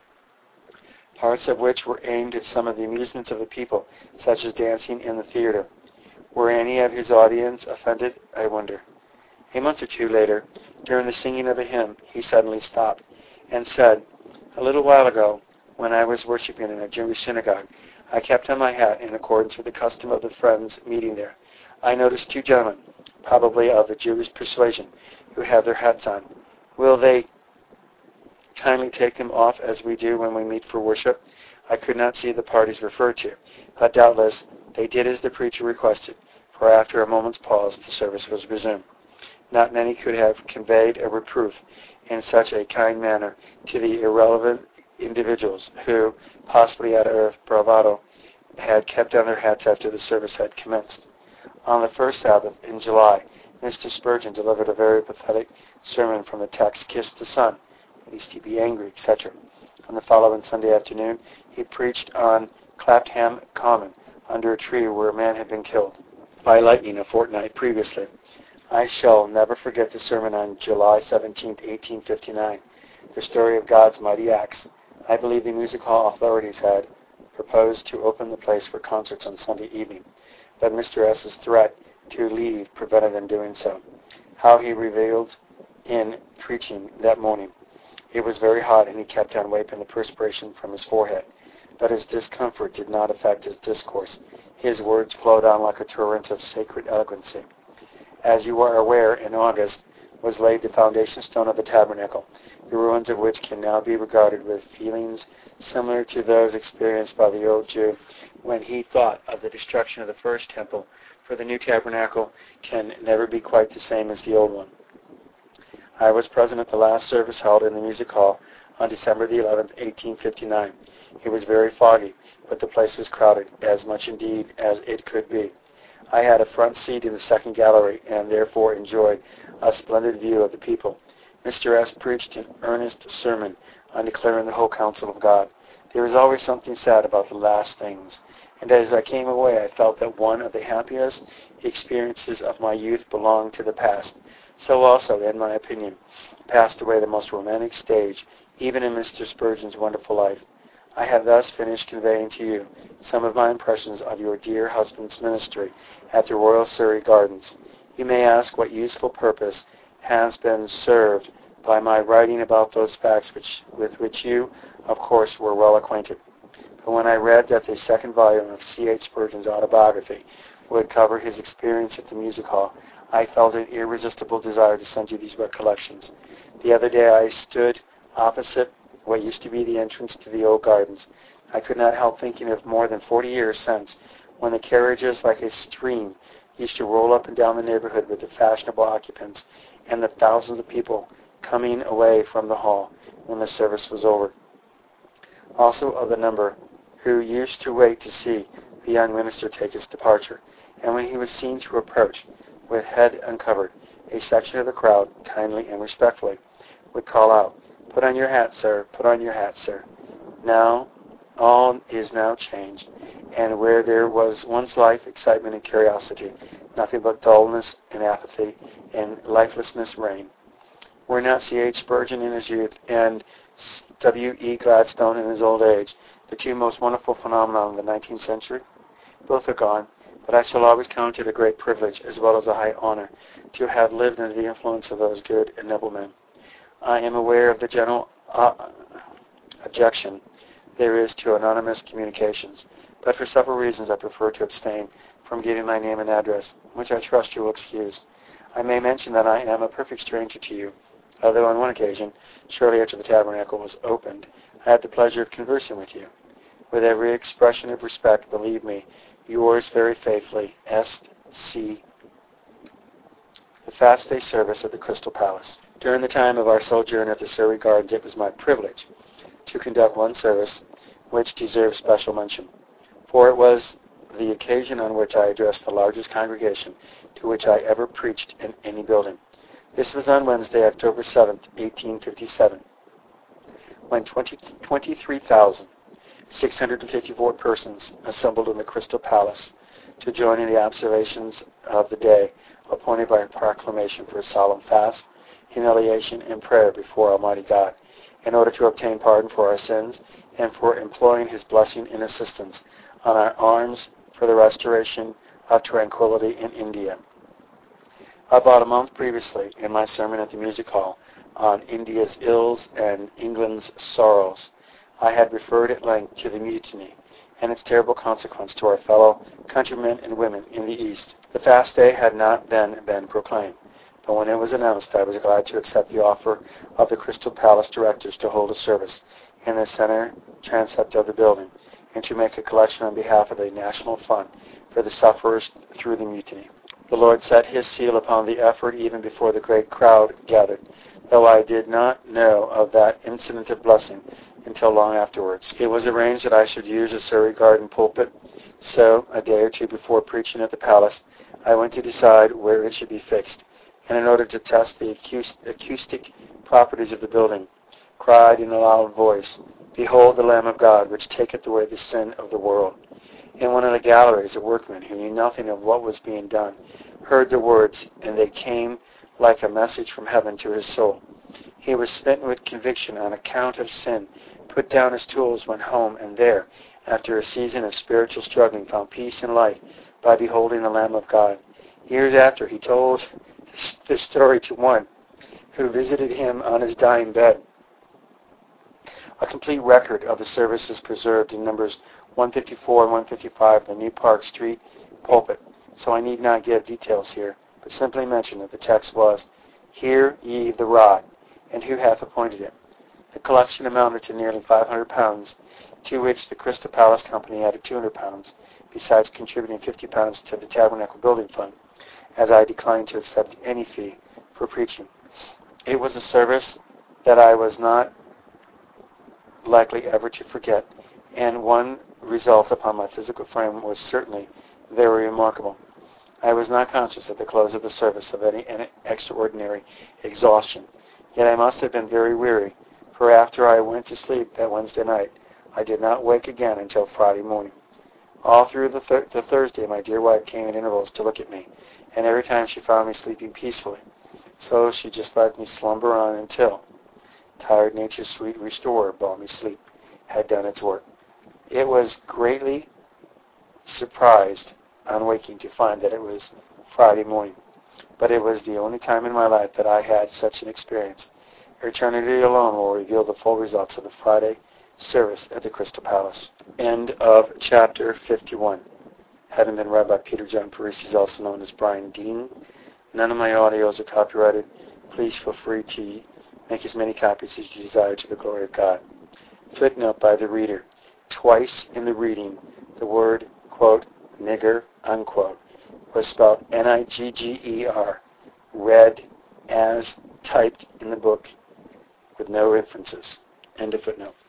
parts of which were aimed at some of the amusements of the people, such as dancing in the theater. Were any of his audience offended, I wonder? A month or 2 later, during the singing of a hymn, he suddenly stopped and said, "A little while ago, when I was worshiping in a Jewish synagogue, I kept on my hat in accordance with the custom of the Friends meeting there. I noticed two gentlemen, probably of the Jewish persuasion, who have their hats on. Will they kindly take them off as we do when we meet for worship? I could not see the parties referred to, but doubtless they did as the preacher requested, for after a moment's pause the service was resumed. Not many could have conveyed a reproof in such a kind manner to the irrelevant individuals who, possibly out of bravado, had kept on their hats after the service had commenced. On the first Sabbath in July, Mr. Spurgeon delivered a very pathetic sermon from the text, "Kiss the Son, lest he be angry," etc. On the following Sunday afternoon, he preached on Clapham Common, under a tree where a man had been killed by lightning a fortnight previously. I shall never forget the sermon on July 17, 1859, the story of God's mighty acts. I believe the music hall authorities had proposed to open the place for concerts on Sunday evening, but Mr. S.'s threat to leave prevented them doing so. How he revealed in preaching that morning. It was very hot, and he kept on wiping the perspiration from his forehead. But his discomfort did not affect his discourse. His words flowed on like a torrent of sacred eloquency. As you are aware, in August was laid the foundation stone of the tabernacle, the ruins of which can now be regarded with feelings similar to those experienced by the old Jew when he thought of the destruction of the first temple, for the new tabernacle can never be quite the same as the old one. I was present at the last service held in the music hall on December the 11th, 1859. It was very foggy, but the place was crowded, as much indeed as it could be. I had a front seat in the second gallery, and therefore enjoyed a splendid view of the people. Mr. S. preached an earnest sermon on declaring the whole counsel of God. There is always something sad about the last things, and as I came away I felt that one of the happiest experiences of my youth belonged to the past. So also, in my opinion, passed away the most romantic stage, even in Mr. Spurgeon's wonderful life. I have thus finished conveying to you some of my impressions of your dear husband's ministry at the Royal Surrey Gardens. You may ask what useful purpose has been served by my writing about those facts with which you, of course, were well acquainted. But when I read that the second volume of C.H. Spurgeon's autobiography would cover his experience at the music hall, I felt an irresistible desire to send you these recollections. The other day I stood opposite what used to be the entrance to the old gardens. I could not help thinking of more than 40 years since, when the carriages, like a stream, used to roll up and down the neighborhood with the fashionable occupants and the thousands of people coming away from the hall when the service was over. Also of the number who used to wait to see the young minister take his departure, and when he was seen to approach, with head uncovered, a section of the crowd, kindly and respectfully, would call out, "Put on your hat, sir. Put on your hat, sir." Now, all is now changed, and where there was once life, excitement, and curiosity, nothing but dullness and apathy and lifelessness reign. Were not C.H. Spurgeon in his youth and W.E. Gladstone in his old age the two most wonderful phenomena of the 19th century? Both are gone, but I shall always count it a great privilege as well as a high honor to have lived under the influence of those good and noble men. I am aware of the general objection there is to anonymous communications, but for several reasons I prefer to abstain from giving my name and address, which I trust you will excuse. I may mention that I am a perfect stranger to you, although on one occasion, shortly after the tabernacle was opened, I had the pleasure of conversing with you. With every expression of respect, believe me, yours very faithfully, S.C. The Fast Day Service at the Crystal Palace. During the time of our sojourn at the Surrey Gardens, it was my privilege to conduct one service which deserves special mention, for it was the occasion on which I addressed the largest congregation to which I ever preached in any building. This was on Wednesday, October 7th, 1857, when 23,654 persons assembled in the Crystal Palace to join in the observations of the day appointed by a proclamation for a solemn fast, humiliation, and prayer before Almighty God, in order to obtain pardon for our sins and for imploring His blessing and assistance on our arms for the restoration of tranquility in India. About a month previously, in my sermon at the music hall on India's ills and England's sorrows, I had referred at length to the mutiny and its terrible consequence to our fellow countrymen and women in the East. The fast day had not then been proclaimed, but when it was announced, I was glad to accept the offer of the Crystal Palace directors to hold a service in the center transept of the building, and to make a collection on behalf of the National Fund for the sufferers through the mutiny. The Lord set His seal upon the effort even before the great crowd gathered, though I did not know of that incident of blessing until long afterwards. It was arranged that I should use a Surrey Garden pulpit, so a day or two before preaching at the palace, I went to decide where it should be fixed, and in order to test the acoustic properties of the building, cried in a loud voice, "Behold the Lamb of God, which taketh away the sin of the world." In one of the galleries, a workman who knew nothing of what was being done heard the words, and they came like a message from heaven to his soul. He was smitten with conviction on account of sin, put down his tools, went home, and there, after a season of spiritual struggling, found peace and life by beholding the Lamb of God. Years after, he told this story to one who visited him on his dying bed. A complete record of the service is preserved in numbers 154 and 155 of the New Park Street pulpit, so I need not give details here, but simply mention that the text was, "Hear ye the rod, and who hath appointed it?" The collection amounted to nearly £500, to which the Crystal Palace Company added £200, besides contributing £50 to the Tabernacle Building Fund, as I declined to accept any fee for preaching. It was a service that I was not likely ever to forget, and one result upon my physical frame was certainly very remarkable. I was not conscious at the close of the service of any extraordinary exhaustion, yet I must have been very weary, for after I went to sleep that Wednesday night, I did not wake again until Friday morning. All through the Thursday, my dear wife came at intervals to look at me, and every time she found me sleeping peacefully, so she just let me slumber on until tired nature's sweet restorer, balmy sleep, had done its work. It was greatly surprised on waking to find that it was Friday morning, but it was the only time in my life that I had such an experience. Eternity alone will reveal the full results of the Friday service at the Crystal Palace. End of chapter 51. Having been read by Peter John Parisi, also known as Brian Dean. None of my audios are copyrighted. Please feel free to make as many copies as you desire to the glory of God. Footnote by the reader. Twice in the reading, the word, quote, nigger, unquote, was spelled Nigger, read as typed in the book with no references. End of footnote.